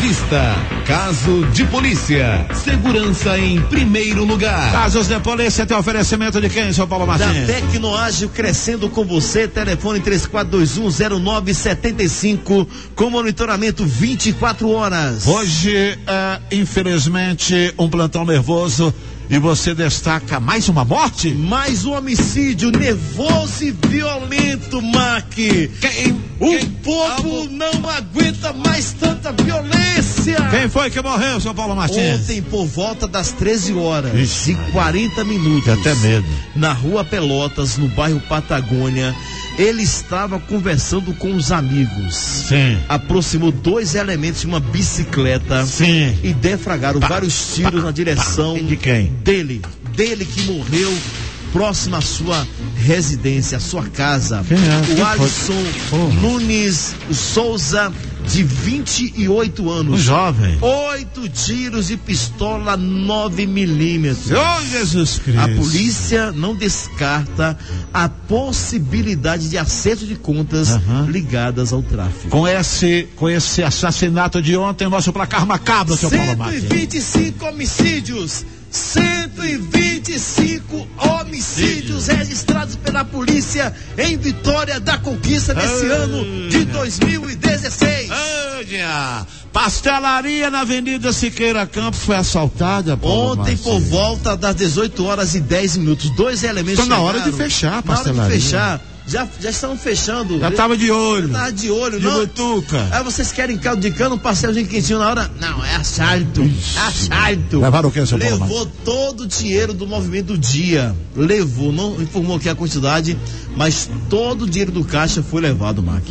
Revista Caso de Polícia. Segurança em primeiro lugar. Casos de Polícia tem oferecimento de quem, São Paulo Martins? Da Tecnoágil, crescendo com você. Telefone 34210975 com monitoramento 24 horas. Hoje infelizmente, um plantão nervoso. E você destaca mais uma morte? Mais um homicídio nervoso e violento, Mac. O povo não aguenta mais tanta violência. Quem foi que morreu, São Paulo Martins? Ontem, por volta das 13 horas e 40 minutos. Até medo. Na rua Pelotas, no bairro Patagônia, ele estava conversando com os amigos. Sim. Aproximou dois elementos de uma bicicleta. Sim. E deflagraram vários tiros na direção de quem? Dele que morreu próximo à sua residência, à sua casa. O Alisson Nunes Souza, de 28 anos. Um jovem. 8 tiros de pistola 9mm. Oh, Jesus Cristo. A polícia não descarta a possibilidade de acerto de contas ligadas ao tráfico. Com esse assassinato de ontem, nosso placar macabro, seu Paulo Martins. 125 homicídios. 125 homicídios registrados pela polícia em Vitória da Conquista nesse ano de 2016. Pastelaria na Avenida Siqueira Campos foi assaltada, Paulo Ontem, Martins. por volta das 18h10, dois elementos Estão na hora de fechar a pastelaria. Na hora de fechar. Já estão fechando. Já estava de olho. Já estava de olho, de não? butuca. Aí vocês querem caldo de cana, um pastelzinho quentinho na hora? Não, é assalto. Assalto. Levaram o que, seu Paulo? Levou todo o dinheiro do movimento do dia. Levou, não informou aqui a quantidade, mas todo o dinheiro do caixa foi levado, Mac.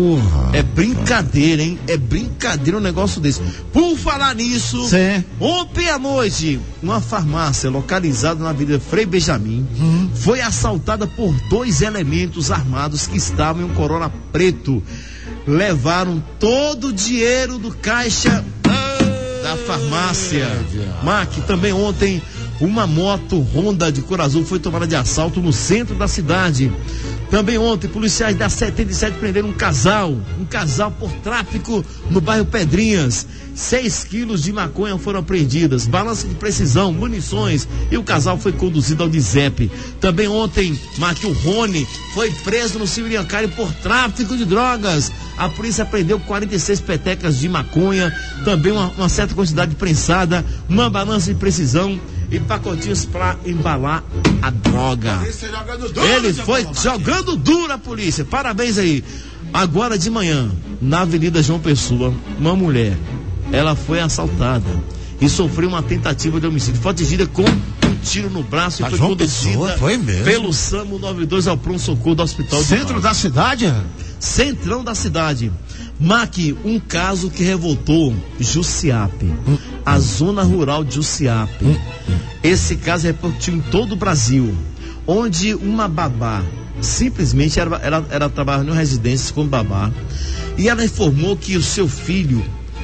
É brincadeira, hein? É brincadeira um negócio desse. Por falar nisso, ontem à noite, uma farmácia localizada na Avenida Frei Benjamin foi assaltada por dois elementos armados que estavam em um Corolla preto. Levaram todo o dinheiro do caixa da farmácia. Mac, também ontem uma moto Honda de cor azul foi tomada de assalto no centro da cidade. Também ontem, policiais da 77 prenderam um casal por tráfico no bairro Pedrinhas. 6 quilos de maconha foram apreendidas, balança de precisão, munições, e o casal foi conduzido ao DIZEP. Também ontem, o Rony foi preso no Civiliancário por tráfico de drogas. A polícia apreendeu 46 petecas de maconha, também uma certa quantidade prensada, uma balança de precisão e pacotinhos para embalar a droga. Ele foi jogando duro, a polícia. Parabéns aí. Agora de manhã, na Avenida João Pessoa, uma mulher, ela foi assaltada e sofreu uma tentativa de homicídio. Foi atingida com um tiro no braço e foi conduzida pelo SAMU 92 ao pronto-socorro do hospital. Centro da cidade? Centrão da cidade. Mac, um caso que revoltou Jussiape, a zona rural de Jussiape. Esse caso repercutiu em todo o Brasil, onde uma babá, simplesmente ela trabalhava em uma residência como babá, e ela informou que o seu filho,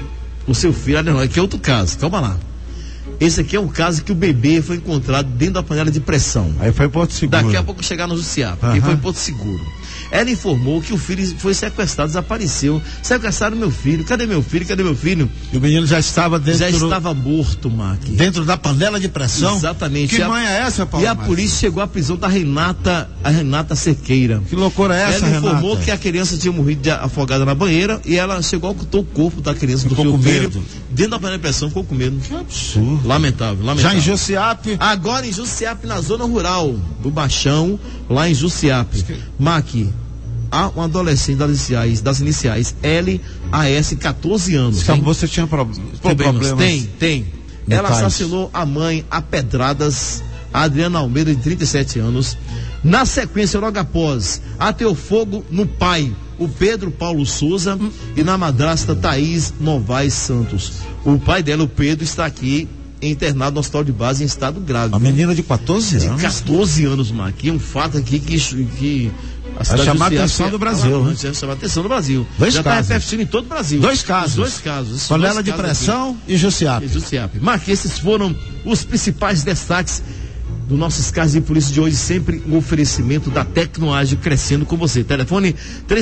não, aqui é outro caso, calma lá. Esse aqui é um caso que o bebê foi encontrado dentro da panela de pressão. Aí foi Porto Seguro. Daqui a pouco chegar no Jussiape, e foi Porto Seguro. Ela informou que o filho foi sequestrado, desapareceu. Sequestraram meu filho. Cadê meu filho? Cadê meu filho? E o menino já estava dentro. Já estava morto, Mac. Dentro da panela de pressão? Exatamente. Que mãe é essa, Paulo? E a polícia chegou à prisão da Renata Cerqueira. Que loucura é essa, Renata? Ela informou Renata? que a criança tinha morrido afogada na banheira e ela chegou a ocultar o corpo da criança, do seu filho, dentro da panela de pressão, ficou com medo. Que absurdo. Lamentável. Já em Jussiape? Agora em Jussiape, na zona rural do Baixão, lá em Jussiape. Mac, há um adolescente das iniciais LAS, 14 anos. Você tinha problemas? Tem. Ela assassinou a mãe a pedradas, a Adriana Almeida, de 37 anos. Na sequência, logo após, ateou fogo no pai, o Pedro Paulo Souza, e na madrasta Thaís Novaes Santos. O pai dela, o Pedro, está aqui internado no hospital de base em estado grave. Uma menina de 14 anos? De 14 anos, Mark. É um fato aqui que vai chamar a atenção do Brasil, né? Vai chamar a atenção do Brasil. Já está repercutindo em todo o Brasil. Dois casos. Panela de pressão e Jussiape. Mark, esses foram os principais destaques do nossos carros de polícia de hoje, sempre um oferecimento da Tecnoágil, crescendo com você. Telefone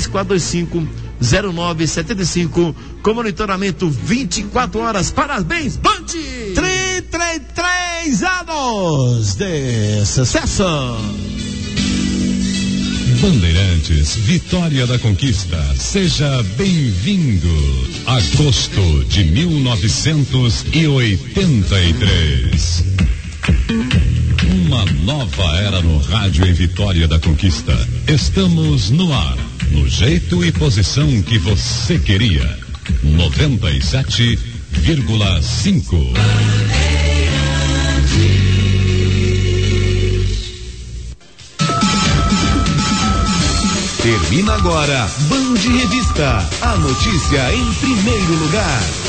3425-0975, com monitoramento 24 horas. Parabéns, Band! 33 anos de sucesso! Bandeirantes, Vitória da Conquista, seja bem-vindo. Agosto de 1983. Uma nova era no rádio em Vitória da Conquista. Estamos no ar, no jeito e posição que você queria. 97,5. Termina agora Band Revista, a notícia em primeiro lugar.